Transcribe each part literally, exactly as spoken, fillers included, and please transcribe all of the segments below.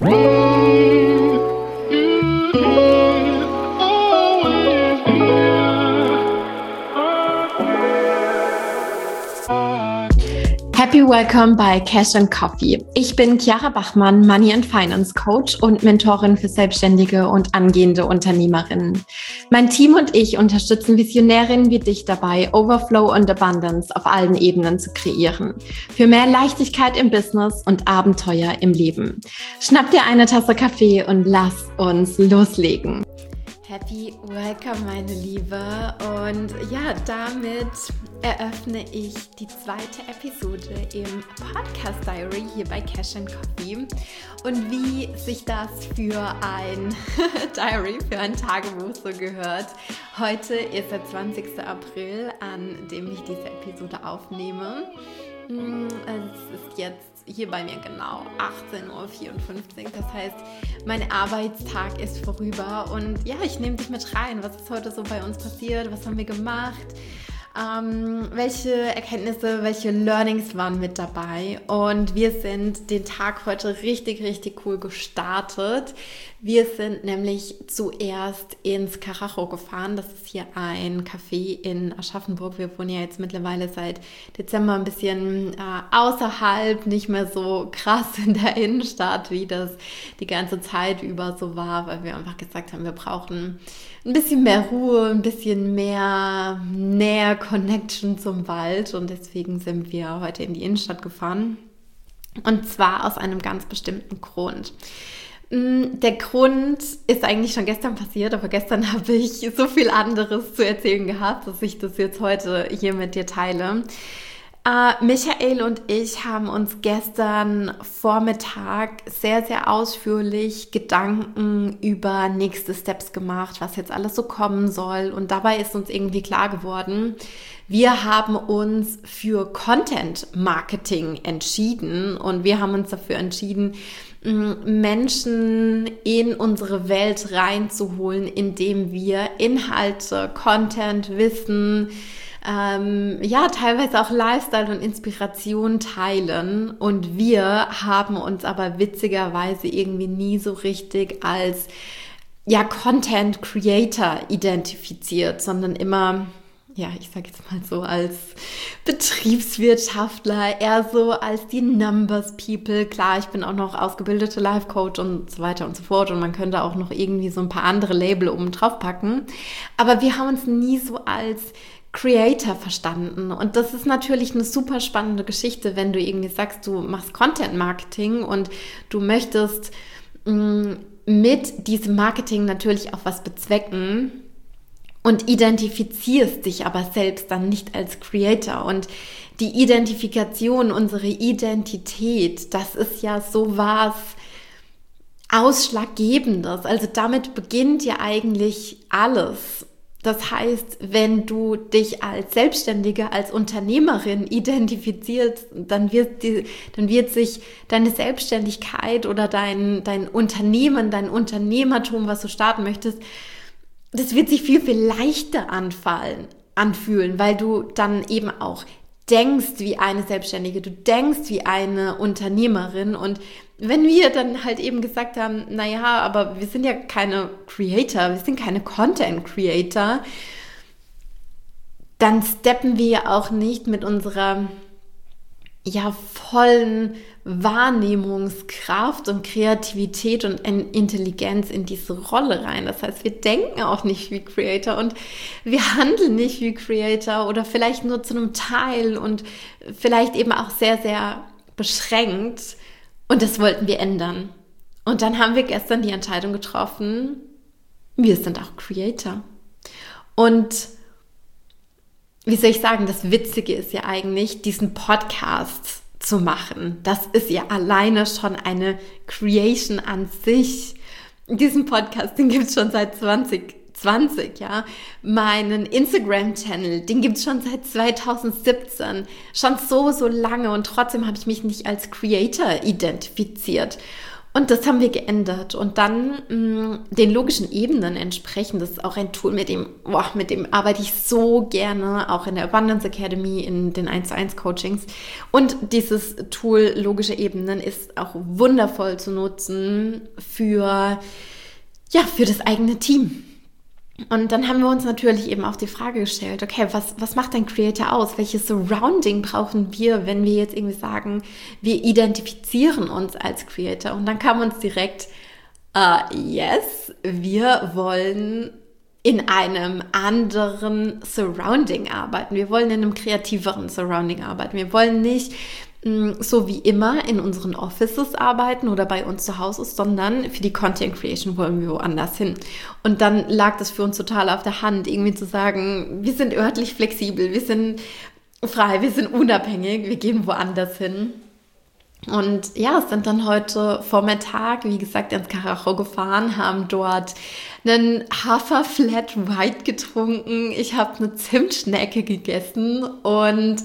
Happy Welcome bei Cash and Coffee. Ich bin Chiara Bachmann, Money and Finance Coach und Mentorin für selbstständige und angehende Unternehmerinnen. Mein Team und ich unterstützen Visionärinnen wie dich dabei, Overflow und Abundance auf allen Ebenen zu kreieren. Für mehr Leichtigkeit im Business und Abenteuer im Leben. Schnapp dir eine Tasse Kaffee und lass uns loslegen. Happy Welcome, meine Liebe. Und ja, damit eröffne ich die zweite Episode im Podcast Diary hier bei Cash and Coffee. Und wie sich das für ein Diary, für ein Tagebuch so gehört. Heute ist der zwanzigster April, an dem ich diese Episode aufnehme. Es ist jetzt hier bei mir genau achtzehn Uhr vierundfünfzig, das heißt, mein Arbeitstag ist vorüber und ja, ich nehme dich mit rein. Was ist heute so bei uns passiert? Was haben wir gemacht? Ähm, welche Erkenntnisse, welche Learnings waren mit dabei? Und wir sind den Tag heute richtig, richtig cool gestartet. Wir sind nämlich zuerst ins Carajo gefahren. Das ist hier ein Café in Aschaffenburg. Wir wohnen ja jetzt mittlerweile seit Dezember ein bisschen äh, außerhalb, nicht mehr so krass in der Innenstadt, wie das die ganze Zeit über so war, weil wir einfach gesagt haben, wir brauchen ein bisschen mehr Ruhe, ein bisschen mehr näher Connection zum Wald und deswegen sind wir heute in die Innenstadt gefahren und zwar aus einem ganz bestimmten Grund. Der Grund ist eigentlich schon gestern passiert, aber gestern habe ich so viel anderes zu erzählen gehabt, dass ich das jetzt heute hier mit dir teile. Uh, Michael und ich haben uns gestern Vormittag sehr, sehr ausführlich Gedanken über nächste Steps gemacht, was jetzt alles so kommen soll. Und dabei ist uns irgendwie klar geworden, wir haben uns für Content Marketing entschieden und wir haben uns dafür entschieden, Menschen in unsere Welt reinzuholen, indem wir Inhalte, Content, Wissen, Ähm, ja, teilweise auch Lifestyle und Inspiration teilen und wir haben uns aber witzigerweise irgendwie nie so richtig als ja, Content Creator identifiziert, sondern immer, ja, ich sage jetzt mal so als Betriebswirtschaftler, eher so als die Numbers People. Klar, ich bin auch noch ausgebildete Life Coach und so weiter und so fort und man könnte auch noch irgendwie so ein paar andere Label oben drauf packen, aber wir haben uns nie so als Creator verstanden und das ist natürlich eine super spannende Geschichte, wenn du irgendwie sagst, du machst Content Marketing und du möchtest mh, mit diesem Marketing natürlich auch was bezwecken und identifizierst dich aber selbst dann nicht als Creator und die Identifikation, unsere Identität, das ist ja so was Ausschlaggebendes, also damit beginnt ja eigentlich alles. Das heißt, wenn du dich als Selbstständige, als Unternehmerin identifizierst, dann wird, die, dann wird sich deine Selbstständigkeit oder dein, dein Unternehmen, dein Unternehmertum, was du starten möchtest, das wird sich viel, viel leichter anfallen, anfühlen, weil du dann eben auch denkst wie eine Selbstständige, du denkst wie eine Unternehmerin und wenn wir dann halt eben gesagt haben, naja, aber wir sind ja keine Creator, wir sind keine Content Creator, dann steppen wir ja auch nicht mit unserer ja vollen Wahrnehmungskraft und Kreativität und Intelligenz in diese Rolle rein. Das heißt, wir denken auch nicht wie Creator und wir handeln nicht wie Creator oder vielleicht nur zu einem Teil und vielleicht eben auch sehr, sehr beschränkt. Und das wollten wir ändern. Und dann haben wir gestern die Entscheidung getroffen, wir sind auch Creator. Und wie soll ich sagen, das Witzige ist ja eigentlich, diesen Podcast zu machen. Das ist ja alleine schon eine Creation an sich. Diesen Podcast, den gibt es schon seit zwanzig zwanzig, ja. Meinen Instagram-Channel, den gibt es schon seit zwanzig siebzehn. Schon so, so lange und trotzdem habe ich mich nicht als Creator identifiziert. Und das haben wir geändert. Und dann mh, den logischen Ebenen entsprechend, das ist auch ein Tool, mit dem, boah, mit dem arbeite ich so gerne, auch in der Abundance Academy, in den eins zu eins Coachings. Und dieses Tool logische Ebenen ist auch wundervoll zu nutzen für, ja, für das eigene Team. Und dann haben wir uns natürlich eben auch die Frage gestellt, okay, was, was macht ein Creator aus? Welches Surrounding brauchen wir, wenn wir jetzt irgendwie sagen, wir identifizieren uns als Creator? Und dann kam uns direkt, uh, yes, wir wollen in einem anderen Surrounding arbeiten. Wir wollen in einem kreativeren Surrounding arbeiten. Wir wollen nicht so wie immer in unseren Offices arbeiten oder bei uns zu Hause, sondern für die Content Creation wollen wir woanders hin. Und dann lag das für uns total auf der Hand, irgendwie zu sagen, wir sind örtlich flexibel, wir sind frei, wir sind unabhängig, wir gehen woanders hin. Und ja, sind dann heute Vormittag, wie gesagt, ins Karacho gefahren, haben dort einen Hafer Flat White getrunken, ich habe eine Zimtschnecke gegessen und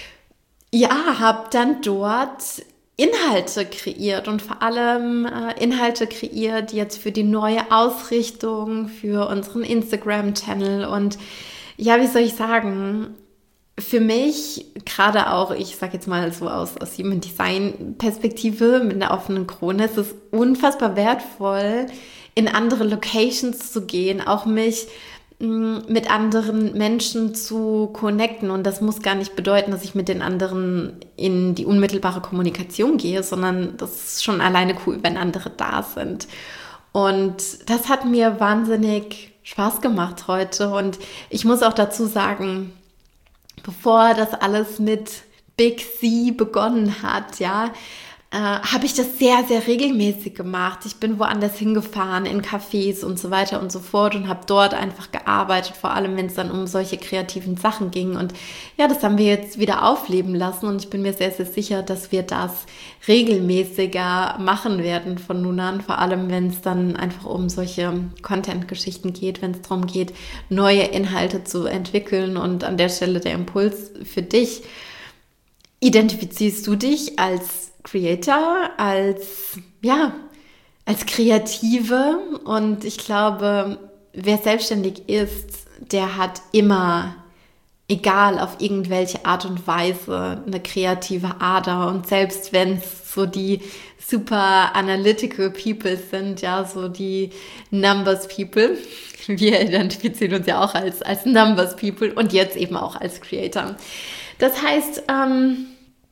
ja, habe dann dort Inhalte kreiert und vor allem äh, Inhalte kreiert jetzt für die neue Ausrichtung, für unseren Instagram-Channel und ja, wie soll ich sagen, für mich, gerade auch, ich sage jetzt mal so aus, aus Human Design Perspektive mit einer offenen Krone, ist es unfassbar wertvoll, in andere Locations zu gehen, auch mich mit anderen Menschen zu connecten. Und das muss gar nicht bedeuten, dass ich mit den anderen in die unmittelbare Kommunikation gehe, sondern das ist schon alleine cool, wenn andere da sind. Und das hat mir wahnsinnig Spaß gemacht heute. Und ich muss auch dazu sagen, bevor das alles mit Big C begonnen hat, ja, äh, habe ich das sehr, sehr regelmäßig gemacht. Ich bin woanders hingefahren, in Cafés und so weiter und so fort und habe dort einfach gearbeitet, vor allem wenn es dann um solche kreativen Sachen ging. Und ja, das haben wir jetzt wieder aufleben lassen und ich bin mir sehr, sehr sicher, dass wir das regelmäßiger machen werden von nun an, vor allem wenn es dann einfach um solche Content-Geschichten geht, wenn es darum geht, neue Inhalte zu entwickeln. Und an der Stelle der Impuls für dich: Identifizierst du dich als Creator, als, ja, als Kreative? Und ich glaube, wer selbstständig ist, der hat immer, egal auf irgendwelche Art und Weise, eine kreative Ader. Und selbst wenn es so die super analytical people sind, ja, so die Numbers people, wir identifizieren uns ja auch als, als Numbers people und jetzt eben auch als Creator. Das heißt, ähm,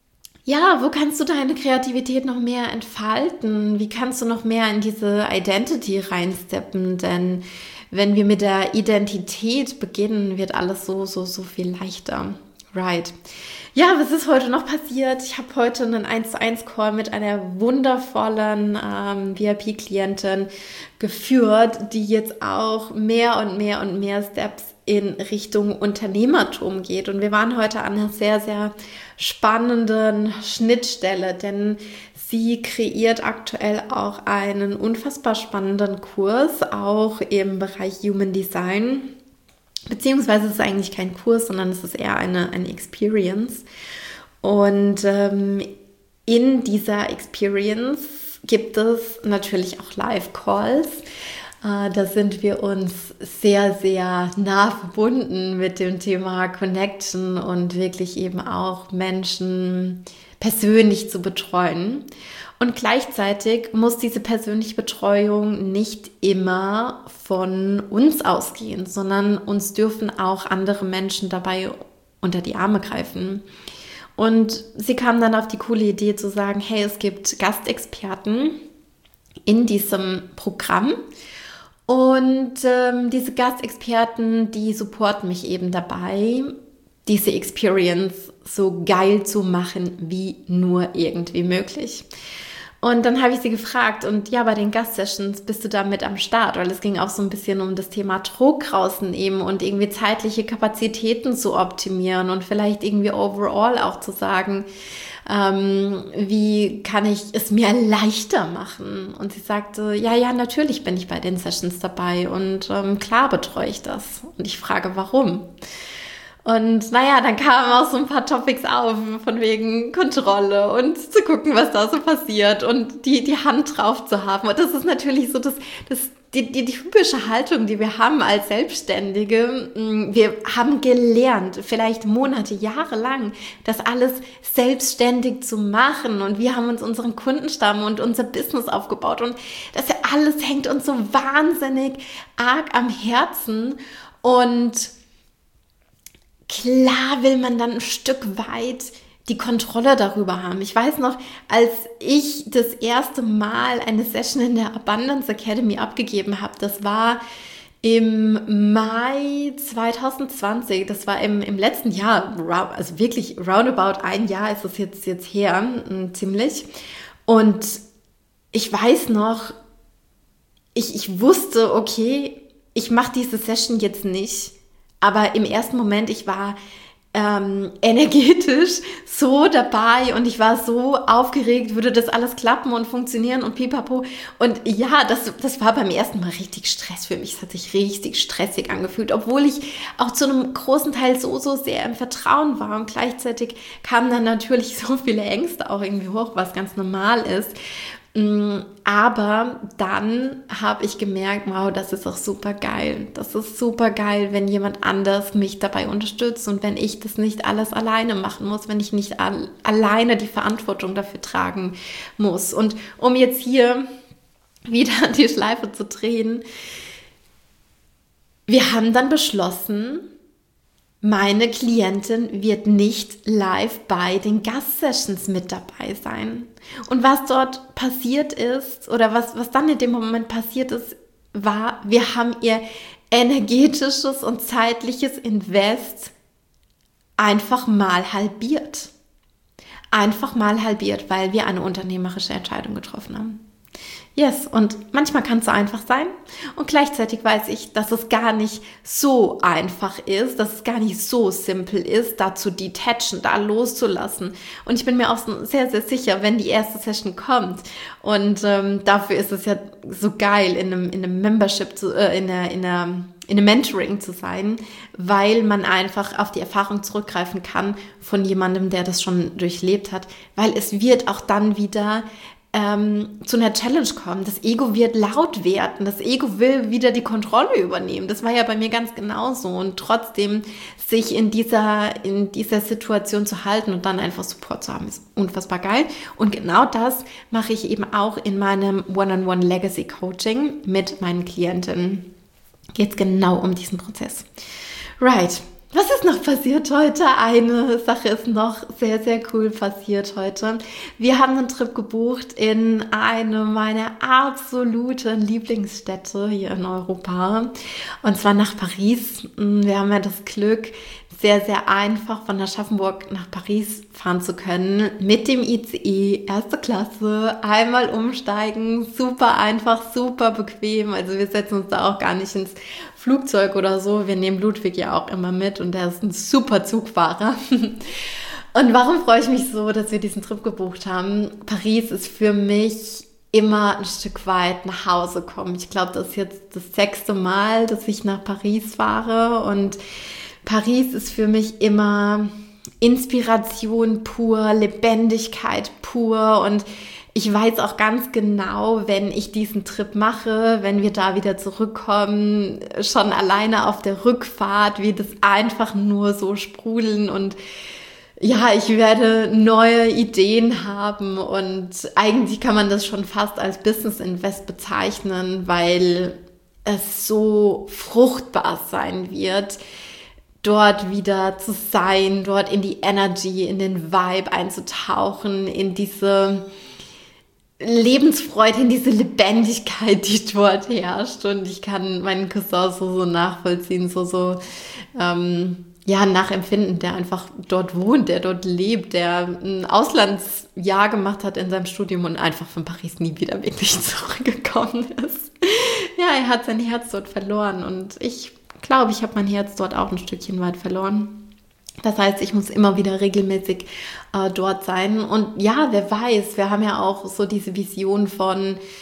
ja, wo kannst du deine Kreativität noch mehr entfalten? Wie kannst du noch mehr in diese Identity reinsteppen? Denn wenn wir mit der Identität beginnen, wird alles so, so, so viel leichter. Right. Ja, was ist heute noch passiert? Ich habe heute einen eins zu eins Call mit einer wundervollen ähm, V I P-Klientin geführt, die jetzt auch mehr und mehr und mehr Steps in Richtung Unternehmertum geht. Und wir waren heute an einer sehr, sehr spannenden Schnittstelle, denn sie kreiert aktuell auch einen unfassbar spannenden Kurs, auch im Bereich Human Design. Beziehungsweise es ist eigentlich kein Kurs, sondern es ist eher eine, eine Experience. Und ähm, in dieser Experience gibt es natürlich auch Live-Calls. Äh, da sind wir uns sehr, sehr nah verbunden mit dem Thema Connection und wirklich eben auch Menschen persönlich zu betreuen. Und gleichzeitig muss diese persönliche Betreuung nicht immer von uns ausgehen, sondern uns dürfen auch andere Menschen dabei unter die Arme greifen. Und sie kam dann auf die coole Idee zu sagen, hey, es gibt Gastexperten in diesem Programm und ähm, diese Gastexperten, die supporten mich eben dabei, diese Experience so geil zu machen, wie nur irgendwie möglich. Und dann habe ich sie gefragt, und ja, bei den Gastsessions bist du da mit am Start, weil es ging auch so ein bisschen um das Thema Druck rausnehmen und irgendwie zeitliche Kapazitäten zu optimieren und vielleicht irgendwie overall auch zu sagen, ähm, wie kann ich es mir leichter machen? Und sie sagte, ja, ja, natürlich bin ich bei den Sessions dabei und ähm, klar betreue ich das. Und ich frage, warum? Und naja, dann kamen auch so ein paar Topics auf, von wegen Kontrolle und zu gucken, was da so passiert und die, die Hand drauf zu haben. Und das ist natürlich so das, das Die, die, die typische Haltung, die wir haben als Selbstständige. Wir haben gelernt, vielleicht Monate, Jahre lang, das alles selbstständig zu machen, und wir haben uns unseren Kundenstamm und unser Business aufgebaut, und das alles hängt uns so wahnsinnig arg am Herzen, und klar will man dann ein Stück weit die Kontrolle darüber haben. Ich weiß noch, als ich das erste Mal eine Session in der Abundance Academy abgegeben habe, das war im Mai zwanzig zwanzig, das war im, im letzten Jahr, also wirklich roundabout ein Jahr ist es jetzt, jetzt her, ziemlich. Und ich weiß noch, ich, ich wusste, okay, ich mache diese Session jetzt nicht, aber im ersten Moment, ich war Ähm, energetisch so dabei und ich war so aufgeregt, würde das alles klappen und funktionieren und pipapo. Und ja, das, das war beim ersten Mal richtig Stress für mich. Es hat sich richtig stressig angefühlt, obwohl ich auch zu einem großen Teil so, so sehr im Vertrauen war, und gleichzeitig kamen dann natürlich so viele Ängste auch irgendwie hoch, was ganz normal ist. Aber dann habe ich gemerkt, wow, das ist auch super geil. Das ist super geil, wenn jemand anders mich dabei unterstützt und wenn ich das nicht alles alleine machen muss, wenn ich nicht al- alleine die Verantwortung dafür tragen muss. Und um jetzt hier wieder die Schleife zu drehen, wir haben dann beschlossen, meine Klientin wird nicht live bei den Gastsessions mit dabei sein. Und was dort passiert ist, oder was, was dann in dem Moment passiert ist, war, wir haben ihr energetisches und zeitliches Invest einfach mal halbiert. Einfach mal halbiert, weil wir eine unternehmerische Entscheidung getroffen haben. Yes, und manchmal kann es so einfach sein, und gleichzeitig weiß ich, dass es gar nicht so einfach ist, dass es gar nicht so simpel ist, da zu detachen, da loszulassen. Und ich bin mir auch sehr, sehr sicher, wenn die erste Session kommt, und ähm, dafür ist es ja so geil, in einem, in einem Membership, zu, äh, in, einer, in, einer, in einem Mentoring zu sein, weil man einfach auf die Erfahrung zurückgreifen kann von jemandem, der das schon durchlebt hat, weil es wird auch dann wieder Ähm, zu einer Challenge kommen. Das Ego wird laut werden. Das Ego will wieder die Kontrolle übernehmen. Das war ja bei mir ganz genauso. Und trotzdem sich in dieser, in dieser Situation zu halten und dann einfach Support zu haben, ist unfassbar geil. Und genau das mache ich eben auch in meinem One-on-One Legacy Coaching mit meinen Klientinnen. Geht es genau um diesen Prozess. Right. Was ist noch passiert heute? Eine Sache ist noch sehr, sehr cool passiert heute. Wir haben einen Trip gebucht in eine meiner absoluten Lieblingsstädte hier in Europa, und zwar nach Paris. Wir haben ja das Glück, sehr, sehr einfach von Aschaffenburg nach Paris fahren zu können mit dem I C E, erste Klasse, einmal umsteigen, super einfach, super bequem. Also wir setzen uns da auch gar nicht ins Flugzeug oder so. Wir nehmen Ludwig ja auch immer mit, und der ist ein super Zugfahrer. Und warum freue ich mich so, dass wir diesen Trip gebucht haben? Paris ist für mich immer ein Stück weit nach Hause kommen. Ich glaube, das ist jetzt das sechste Mal, dass ich nach Paris fahre, und Paris ist für mich immer Inspiration pur, Lebendigkeit pur, und ich weiß auch ganz genau, wenn ich diesen Trip mache, wenn wir da wieder zurückkommen, schon alleine auf der Rückfahrt, wird es einfach nur so sprudeln, und ja, ich werde neue Ideen haben, und eigentlich kann man das schon fast als Business Invest bezeichnen, weil es so fruchtbar sein wird, dort wieder zu sein, dort in die Energy, in den Vibe einzutauchen, in diese Lebensfreude, in diese Lebendigkeit, die dort herrscht. Und ich kann meinen Cousin so, so nachvollziehen, so, so, ähm, ja, nachempfinden, der einfach dort wohnt, der dort lebt, der ein Auslandsjahr gemacht hat in seinem Studium und einfach von Paris nie wieder wirklich zurückgekommen ist. Ja, er hat sein Herz dort verloren, und ich glaube, ich habe mein Herz dort auch ein Stückchen weit verloren. Das heißt, ich muss immer wieder regelmäßig äh, dort sein. Und ja, wer weiß, wir haben ja auch so diese Vision von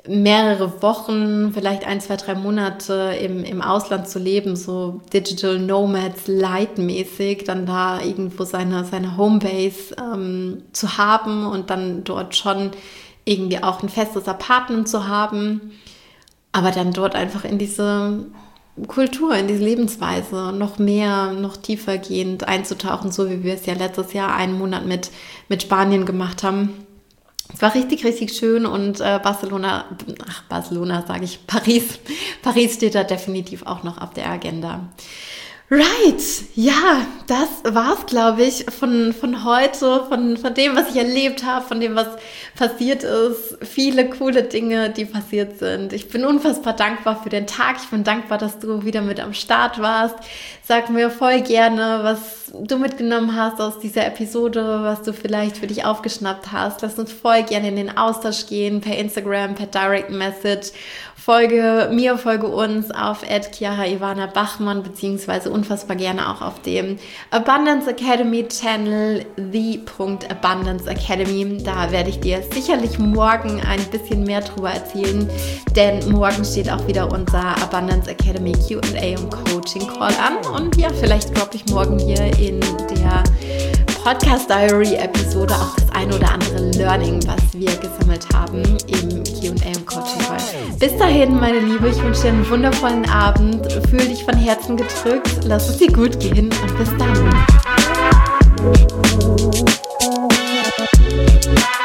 mehrere Wochen, vielleicht ein, zwei, drei Monate im, im Ausland zu leben, so Digital Nomads Light-mäßig, dann da irgendwo seine, seine Homebase ähm, zu haben und dann dort schon irgendwie auch ein festes Apartment zu haben, aber dann dort einfach in diese Kultur, in diese Lebensweise noch mehr, noch tiefergehend einzutauchen, so wie wir es ja letztes Jahr einen Monat mit, mit Spanien gemacht haben. Es war richtig, richtig schön und äh, Barcelona, ach Barcelona sage ich, Paris, Paris steht da definitiv auch noch auf der Agenda. Right, ja, das war's, glaube ich, von, von heute, von, von dem, was ich erlebt habe, von dem, was passiert ist. Viele coole Dinge, die passiert sind. Ich bin unfassbar dankbar für den Tag. Ich bin dankbar, dass du wieder mit am Start warst. Sag mir voll gerne, was du mitgenommen hast aus dieser Episode, was du vielleicht für dich aufgeschnappt hast. Lass uns voll gerne in den Austausch gehen, per Instagram, per Direct Message. Folge mir, folge uns auf at Chiara Ivana Bachmann, beziehungsweise unfassbar gerne auch auf dem Abundance Academy Channel, the Abundance Academy. Da werde ich dir sicherlich morgen ein bisschen mehr drüber erzählen, denn morgen steht auch wieder unser Abundance Academy Q and A und Coaching Call an. Und ja, vielleicht droppe ich morgen hier in der Podcast Diary Episode auch das ein oder andere Learning, was wir gesammelt haben im Q and A und Coaching Call. Bis dahin, meine Liebe, ich wünsche dir einen wundervollen Abend. Fühl dich von Herzen gedrückt, lass es dir gut gehen und bis dann.